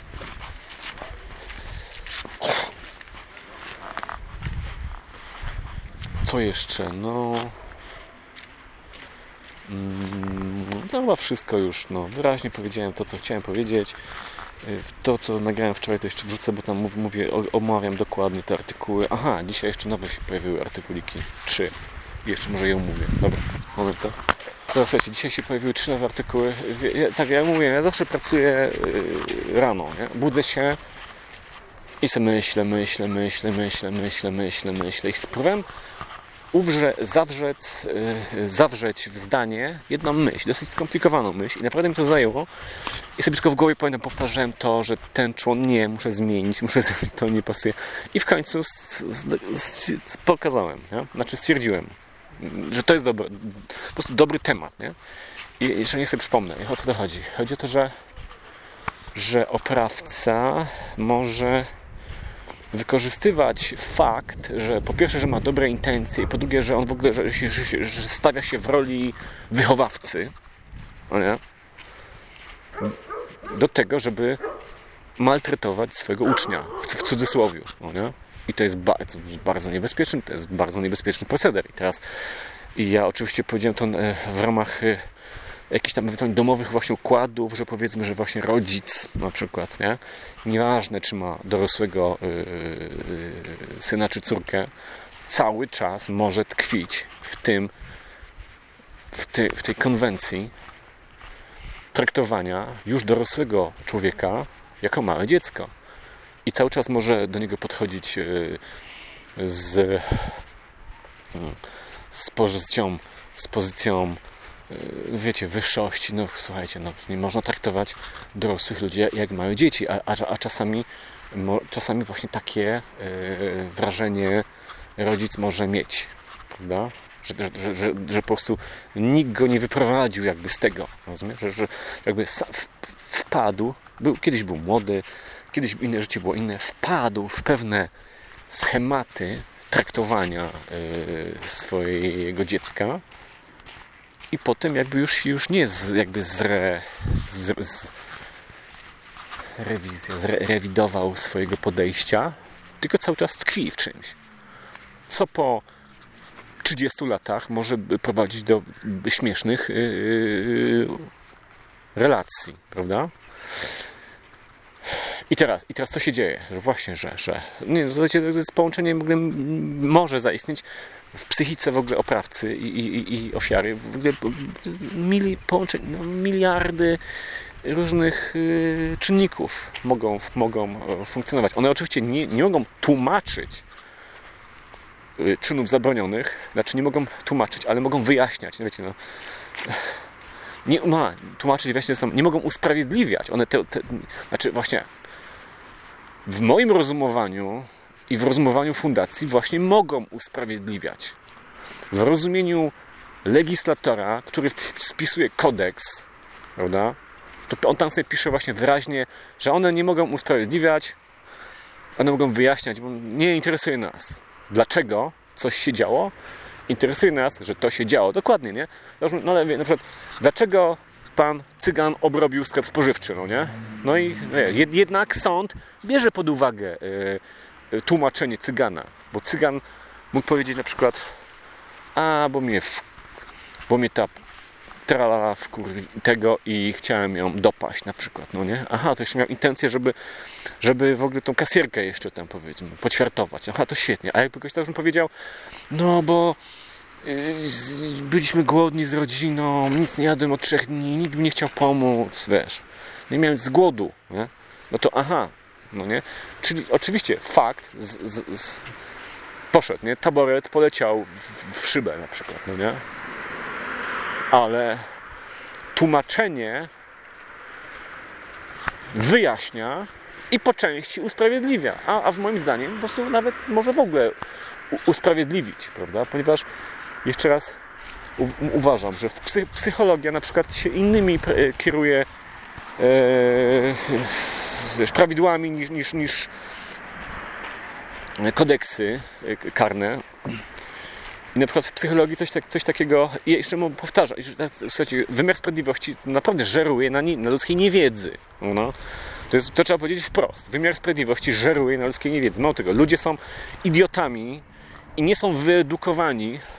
[SPEAKER 1] Co jeszcze? No... No chyba wszystko już, no. Wyraźnie powiedziałem to, co chciałem powiedzieć. To, co nagrałem wczoraj, to jeszcze wrzucę, bo tam mów, mówię, omawiam dokładnie te artykuły. Aha, dzisiaj jeszcze nowe się pojawiły artykuliki. Trzy. Jeszcze może je omówię. Dobra, moment to. Teraz słuchajcie, dzisiaj się pojawiły trzy nowe artykuły. Ja, tak jak mówię, ja zawsze pracuję rano, nie? Budzę się i sobie myślę, myślę, myślę, myślę, myślę, myślę, myślę. I spróbowałem Uwrze, zawrzeć, yy, zawrzeć w zdanie jedną myśl, dosyć skomplikowaną myśl i naprawdę mi to zajęło i sobie tylko w głowie pamiętam, powtarzałem to, że ten człon nie, muszę zmienić, muszę zmienić, to nie pasuje i w końcu z, z, z, pokazałem, nie? Znaczy stwierdziłem, że to jest dobry, po prostu dobry temat, nie? I jeszcze nie sobie przypomnę, o co to chodzi. Chodzi o to, że, że oprawca może wykorzystywać fakt, że po pierwsze, że ma dobre intencje i po drugie, że on w ogóle że, że, że, że stawia się w roli wychowawcy, no nie? Do tego, żeby maltretować swojego ucznia, w, w cudzysłowiu, no nie? I to jest bardzo, bardzo niebezpieczny, to jest bardzo niebezpieczny proceder. I teraz i ja oczywiście powiedziałem to w ramach jakichś tam domowych właśnie układów, że powiedzmy, że właśnie rodzic na przykład, nie? Nieważne, czy ma dorosłego yy, yy, syna czy córkę, cały czas może tkwić w tym, w, ty, w tej konwencji traktowania już dorosłego człowieka jako małe dziecko. I cały czas może do niego podchodzić yy, z, yy, z pozycją, z pozycją wiecie, wyższości, no słuchajcie, no, nie można traktować dorosłych ludzi jak małe dzieci, a, a, a czasami, mo, czasami właśnie takie yy, wrażenie rodzic może mieć, prawda? Że, że, że, że po prostu nikt go nie wyprowadził jakby z tego, rozumiesz? Że, że jakby wpadł, był, kiedyś był młody, kiedyś inne życie było inne, wpadł w pewne schematy traktowania yy, swojego dziecka. I potem jakby już, już nie z, jakby zre, z, z, rewizja, zrewidował swojego podejścia, tylko cały czas tkwi w czymś. Co po trzydziestu latach może prowadzić do śmiesznych yy, relacji, prawda? I teraz, i teraz co się dzieje? Że właśnie, że, że nie, to jest połączenie w ogóle może zaistnieć w psychice w ogóle oprawcy i, i, i ofiary. W ogóle mili, połączeń, no, miliardy różnych y, czynników mogą, mogą funkcjonować. One oczywiście nie, nie mogą tłumaczyć y, czynów zabronionych, znaczy nie mogą tłumaczyć, ale mogą wyjaśniać. No wiecie, no. Nie, no, tłumaczyć właśnie są, nie mogą usprawiedliwiać. One te, te, znaczy właśnie w moim rozumowaniu i w rozumowaniu fundacji właśnie mogą usprawiedliwiać. W rozumieniu legislatora, który spisuje kodeks, prawda, to on tam sobie pisze właśnie wyraźnie, że one nie mogą usprawiedliwiać, one mogą wyjaśniać, bo nie interesuje nas, dlaczego coś się działo. Interesuje nas, że to się działo. Dokładnie, nie? No ale na przykład, dlaczego pan Cygan obrobił sklep spożywczy, no nie? No i nie, jednak sąd bierze pod uwagę y, tłumaczenie Cygana, bo Cygan mógł powiedzieć na przykład, a, bo mnie, w, bo mnie ta tralala wkurwi tego i chciałem ją dopaść na przykład, no nie? Aha, to jeszcze miał intencję, żeby, żeby w ogóle tą kasierkę jeszcze tam, powiedzmy, poćwiartować. Aha, to świetnie. A jakby ktoś tak już powiedział, no bo yy, byliśmy głodni z rodziną, nic nie jadłem od trzech dni, nikt mi nie chciał pomóc, wiesz. Nie miałem z głodu, nie? No to aha, no nie? Czyli oczywiście fakt z, z, z poszedł, nie? Taboret poleciał w, w szybę na przykład, no nie? Ale tłumaczenie wyjaśnia i po części usprawiedliwia. A, a w moim zdaniem po prostu nawet może w ogóle u, usprawiedliwić, prawda? Ponieważ jeszcze raz u, uważam, że w psy, psychologia na przykład się innymi e, kieruje e, prawidłami niż, niż, niż kodeksy karne. I na przykład w psychologii coś, tak, coś takiego, i jeszcze mu powtarzam, słuchajcie, wymiar sprawiedliwości naprawdę żeruje na, nie, na ludzkiej niewiedzy. No. To, jest, to trzeba powiedzieć wprost. Wymiar sprawiedliwości żeruje na ludzkiej niewiedzy. Mało tego, ludzie są idiotami i nie są wyedukowani yy,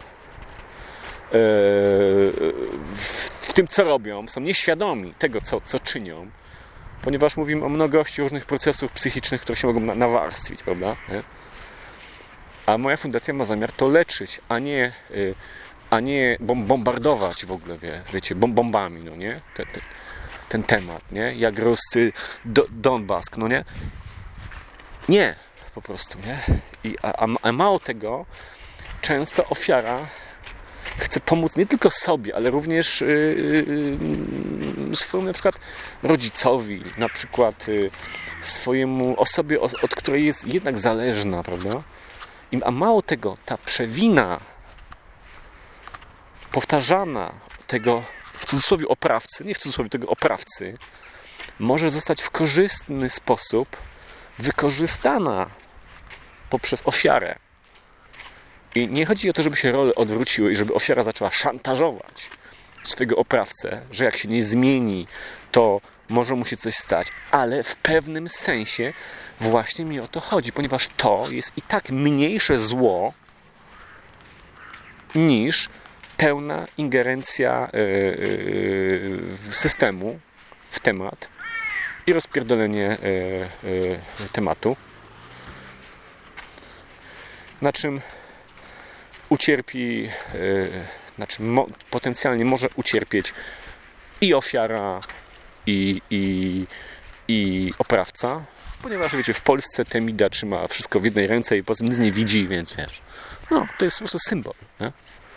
[SPEAKER 1] w tym, co robią. Są nieświadomi tego, co, co czynią. Ponieważ mówimy o mnogości różnych procesów psychicznych, które się mogą na, nawarstwić, prawda? Nie? A moja fundacja ma zamiar to leczyć, a nie, a nie bombardować w ogóle, wie, wiecie, bombami, no nie? Ten, ten, ten temat, nie? Jak Ruscy do, Donbask, no nie? Nie, po prostu, nie? I, a, a mało tego, często ofiara chce pomóc nie tylko sobie, ale również yy, yy, swojemu na przykład rodzicowi, na przykład yy, swojemu osobie, od której jest jednak zależna, prawda? A mało tego, ta przewina powtarzana tego w cudzysłowie oprawcy, nie w cudzysłowie tego oprawcy, może zostać w korzystny sposób wykorzystana poprzez ofiarę. I nie chodzi o to, żeby się role odwróciły i żeby ofiara zaczęła szantażować swego oprawcę, że jak się nie zmieni, to może mu się coś stać, ale w pewnym sensie właśnie mi o to chodzi, ponieważ to jest i tak mniejsze zło niż pełna ingerencja yy, yy, systemu w temat i rozpierdolenie yy, yy, tematu, na czym ucierpi, yy, na czym mo- potencjalnie może ucierpieć i ofiara, i, i, i oprawca, ponieważ wiecie, w Polsce Temida trzyma wszystko w jednej ręce i poza tym nic nie widzi, więc wiesz, no to jest po prostu symbol, nie?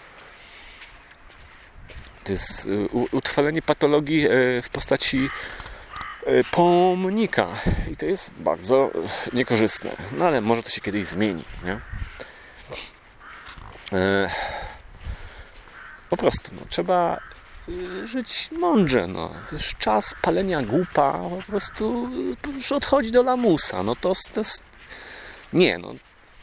[SPEAKER 1] To jest utrwalenie patologii w postaci pomnika i to jest bardzo niekorzystne, no ale może to się kiedyś zmieni, nie? Po prostu, no, trzeba żyć mądrze, no. Już czas palenia głupa po prostu już odchodzi do lamusa, no to, to jest... Nie, no.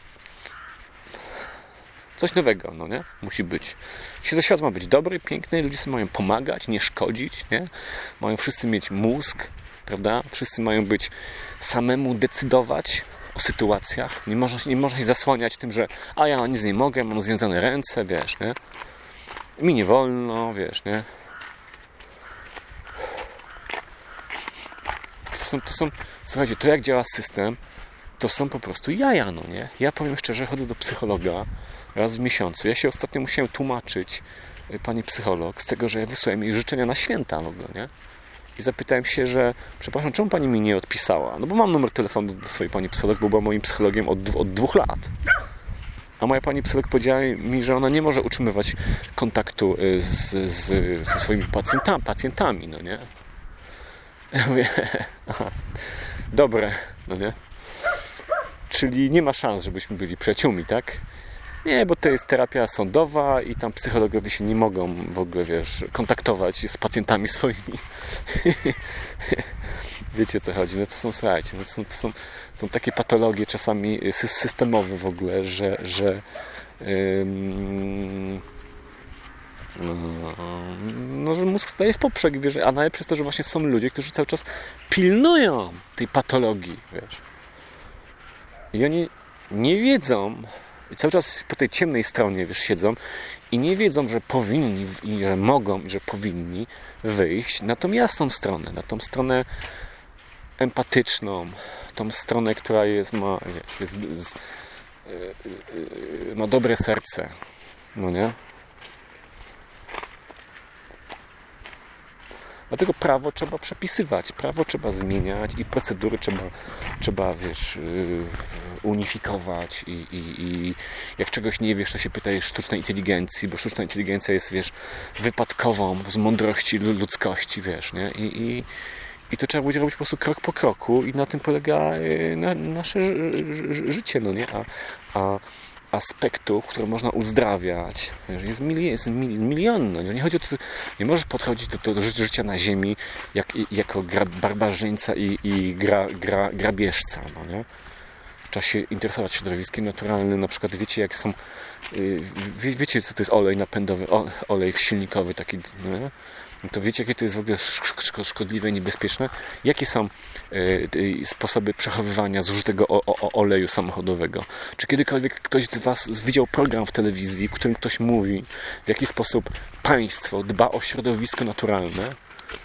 [SPEAKER 1] Coś nowego, no nie? Musi być. Świat ma być dobry, piękny, ludzie sobie mają pomagać, nie szkodzić, nie? Mają wszyscy mieć mózg, prawda? Wszyscy mają być samemu decydować o sytuacjach. Nie można, nie można się zasłaniać tym, że a ja nic nie mogę, mam związane ręce, wiesz, nie? Mi nie wolno, wiesz, nie? są, to są, słuchajcie, to jak działa system, to są po prostu jaja, no nie? Ja powiem szczerze, chodzę do psychologa raz w miesiącu. Ja się ostatnio musiałem tłumaczyć pani psycholog z tego, że ja wysłałem jej życzenia na święta w ogóle, nie? I zapytałem się, że przepraszam, czemu pani mi nie odpisała? No bo mam numer telefonu do swojej pani psycholog, bo była moim psychologiem od, od dwóch lat. A moja pani psycholog powiedziała mi, że ona nie może utrzymywać kontaktu z, z, ze swoimi pacjentami, pacjentami, no nie? Ja mówię, aha, dobre, no nie? Czyli nie ma szans, żebyśmy byli przyjaciółmi, tak? Nie, bo to jest terapia sądowa i tam psychologowie się nie mogą w ogóle, wiesz, kontaktować z pacjentami swoimi. Wiecie, o co chodzi? No to są, słuchajcie, no to są, to są, są takie patologie czasami systemowe w ogóle, że, że ym, no, że mózg staje w poprzek, wiesz, a najlepsze jest to, że właśnie są ludzie, którzy cały czas pilnują tej patologii, wiesz. I oni nie wiedzą, i cały czas po tej ciemnej stronie, wiesz, siedzą i nie wiedzą, że powinni, i że mogą, i że powinni wyjść na tą jasną stronę, na tą stronę empatyczną, tą stronę, która jest, ma, wiesz, jest, jest, ma dobre serce, no nie? Dlatego prawo trzeba przepisywać, prawo trzeba zmieniać i procedury trzeba, trzeba wiesz, unifikować i, i, i jak czegoś nie wiesz, to się pytaj sztucznej inteligencji, bo sztuczna inteligencja jest, wiesz, wypadkową z mądrości ludzkości, wiesz, nie? I, i, i to trzeba będzie robić po prostu krok po kroku i na tym polega na, nasze życie, no nie? A, a aspektów, które można uzdrawiać. Jest milion, jest milion. No. Nie chodzi o to, nie możesz podchodzić do, do życia na ziemi jak, jako gra, barbarzyńca i, i gra, gra, grabieżca. No, nie? Trzeba się interesować środowiskiem naturalnym. Na przykład wiecie, jak są wie, wiecie, co to jest olej napędowy, o, olej silnikowy taki, no, to wiecie, jakie to jest w ogóle szkodliwe i niebezpieczne? Jakie są y, sposoby przechowywania zużytego o, o, oleju samochodowego? Czy kiedykolwiek ktoś z Was widział program w telewizji, w którym ktoś mówi, w jaki sposób państwo dba o środowisko naturalne?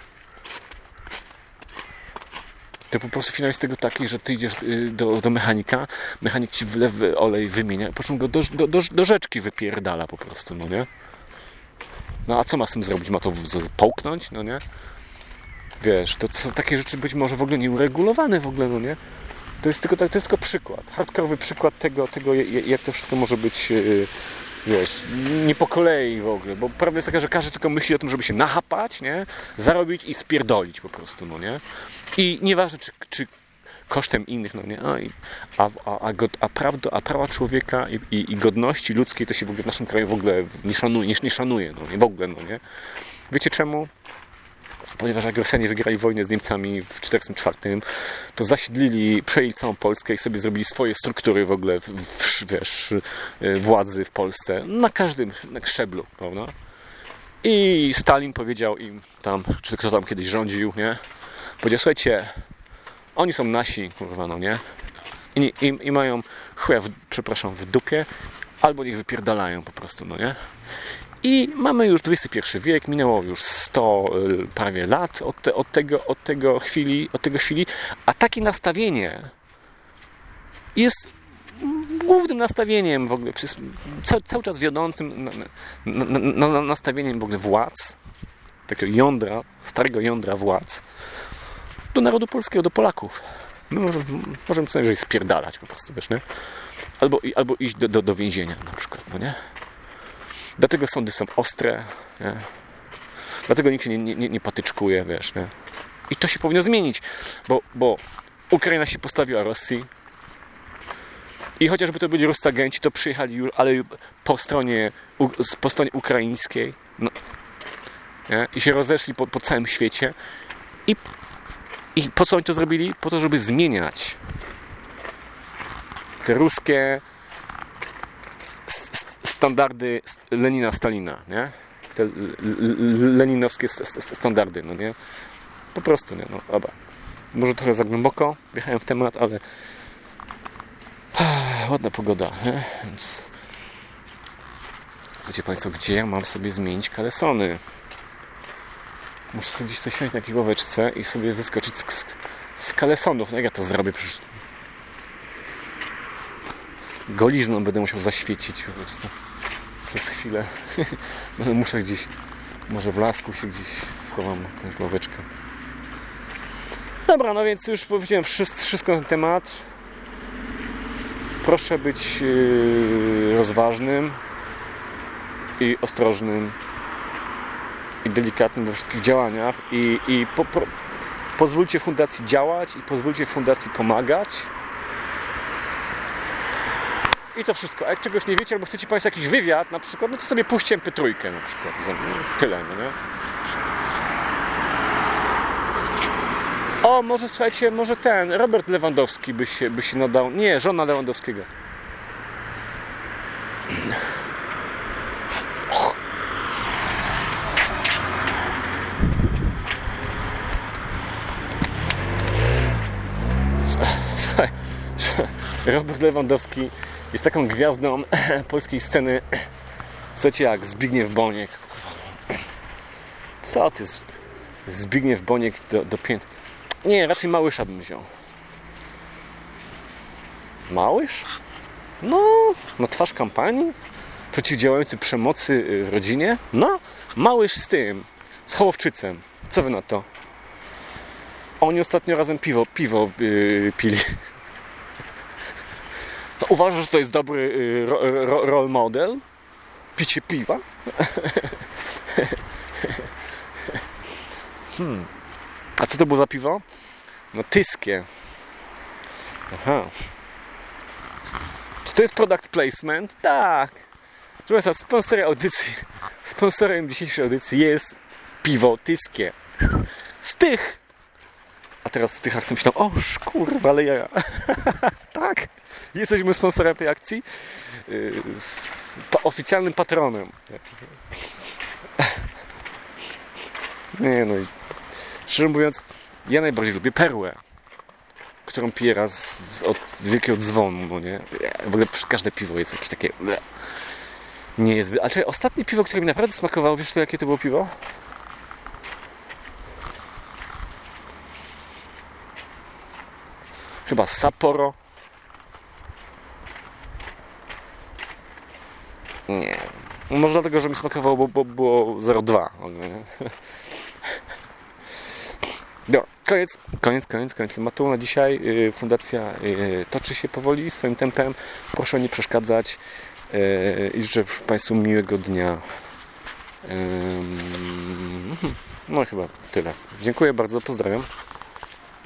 [SPEAKER 1] To po prostu finał jest tego taki, że Ty idziesz do, do mechanika, mechanik Ci wlew olej wymienia, po czym go do, do, do, do rzeczki wypierdala po prostu, no nie? No a co ma z tym zrobić? Ma to połknąć? No nie? Wiesz, to są takie rzeczy być może w ogóle nieuregulowane w ogóle, no nie? To jest tylko, to jest tylko przykład. Hardkorowy przykład tego, tego jak to wszystko może być, wiesz, nie po kolei w ogóle. Bo prawda jest taka, że każdy tylko myśli o tym, żeby się nachapać, nie? Zarobić i spierdolić po prostu, no nie? I nieważne, czy, czy kosztem innych, no nie? A, a, a, a, prawdo, a prawa człowieka i, i, i godności ludzkiej to się w ogóle w naszym kraju w ogóle nie szanuje, nie, nie szanuje, no nie? W ogóle, no nie? Wiecie czemu? Ponieważ jak Rosjanie wygrali wojnę z Niemcami w czterdziestym czwartym, to zasiedlili, przejęli całą Polskę i sobie zrobili swoje struktury w ogóle, w, w, wiesz, władzy w Polsce, na każdym na szczeblu, prawda? I Stalin powiedział im tam, czy kto tam kiedyś rządził, nie? Powiedział, słuchajcie, oni są nasi, kurwa, no nie? I, i, i mają chuja, w, przepraszam, w dupie, albo niech wypierdalają po prostu, no nie? I mamy już dwudziesty pierwszy wiek, minęło już sto y, prawie lat od, te, od, tego, od, tego chwili, od tego chwili, a takie nastawienie jest głównym nastawieniem w ogóle, cały, cały czas wiodącym na, na, na, na, nastawieniem w ogóle władz, takiego jądra, starego jądra władz, do narodu polskiego, do Polaków. My możemy, możemy co najwyżej spierdalać po prostu, wiesz, nie? Albo, albo iść do, do, do więzienia na przykład, no nie? Dlatego sądy są ostre, nie? Dlatego nikt się nie, nie, nie patyczkuje, wiesz, nie? I to się powinno zmienić, bo, bo Ukraina się postawiła Rosji i chociażby to byli ruscy agenci, to przyjechali już, ale po stronie, po stronie ukraińskiej, no, nie? I się rozeszli po, po całym świecie i I po co oni to zrobili? Po to, żeby zmieniać te ruskie standardy Lenina, Stalina, nie? Te leninowskie standardy, no nie? Po prostu, nie? No, dobra. Może trochę za głęboko wjechałem w temat, ale ładna pogoda, nie? Więc wiecie Państwo, gdzie ja mam sobie zmienić kalesony? Muszę sobie gdzieś coś siąść na jakiejś ławeczce i sobie wyskoczyć z, z, z kalesonów. No jak ja to zrobię? Przecież golizną będę musiał zaświecić po prostu przez chwilę. Muszę gdzieś, może w lasku się gdzieś schowam na jakąś ławeczkę. Dobra, no więc już powiedziałem wszystko na ten temat. Proszę być yy, rozważnym i ostrożnym i delikatnym we wszystkich działaniach i, i po, po, pozwólcie fundacji działać i pozwólcie fundacji pomagać. I to wszystko. A jak czegoś nie wiecie albo chcecie Państwo jakiś wywiad na przykład, no to sobie puśćcie em pe trzy na przykład. Tyle, no nie? O, może słuchajcie, może ten Robert Lewandowski by się, by się nadał. Nie, żona Lewandowskiego. Słuchaj, Robert Lewandowski jest taką gwiazdą polskiej sceny. Słuchajcie, jak Zbigniew Boniek. Co ty, Zbigniew Boniek do, do pięt. Nie, raczej Małysza bym wziął. Małysz? No, na twarz kampanii przeciwdziałający przemocy w rodzinie. No, Małysz z tym, z Hołowczycem. Co wy na to? Oni ostatnio razem piwo, piwo yy, pili. To uważasz, że to jest dobry yy, ro, ro, role model? Picie piwa? hmm. A co to było za piwo? No tyskie. Aha. Czy to jest product placement? Tak. Proszę Państwa, sponsorem audycji, sponsorem dzisiejszej audycji jest piwo tyskie. Z tych. A teraz w Tychach sobie myślą, o kurwa, ale ja. Tak. Jesteśmy sponsorem tej akcji. Z oficjalnym patronem. Nie no i szczerze mówiąc, ja najbardziej lubię perłę, którą piję raz z, od, z wielkiego dzwonu, no nie? W ogóle każde piwo jest jakieś takie... Nie jest zbyt... Ale czekaj, ostatnie piwo, które mi naprawdę smakowało, wiesz to jakie to było piwo? Chyba Sapporo. Nie. Może dlatego, że mi smakowało, bo, bo było zero dwa. No, koniec, koniec, koniec, koniec tematu na dzisiaj. Fundacja toczy się powoli swoim tempem. Proszę nie przeszkadzać i życzę Państwu miłego dnia. No chyba tyle. Dziękuję bardzo, pozdrawiam.